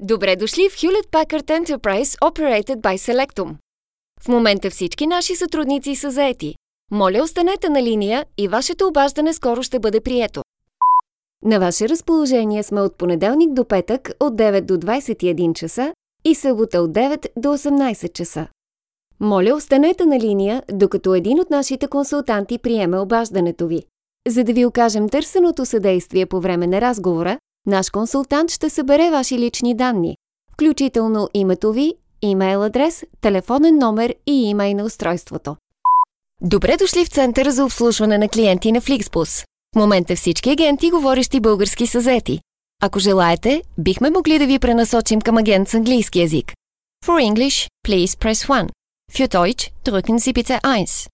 Добре дошли в Hewlett Packard Enterprise Operated by Selectum. В момента всички наши сътрудници са заети. Моля, останете на линия и вашето обаждане скоро ще бъде прието. На ваше разположение сме от понеделник до петък от 9 до 21 часа и събота от 9 до 18 часа. Моля, останете на линия, докато един от нашите консултанти приеме обаждането ви. За да ви окажем търсеното съдействие по време на разговора, наш консултант ще събере ваши лични данни, включително името ви, имейл адрес, телефонен номер и имей на устройството. Добре дошли в Центъра за обслужване на клиенти на Flixbus. В момента всички агенти, говорещи български, са заети. Ако желаете, бихме могли да ви пренасочим към агент с английски език. For English, please press 1. Für Deutsch, drücken Sie bitte 1.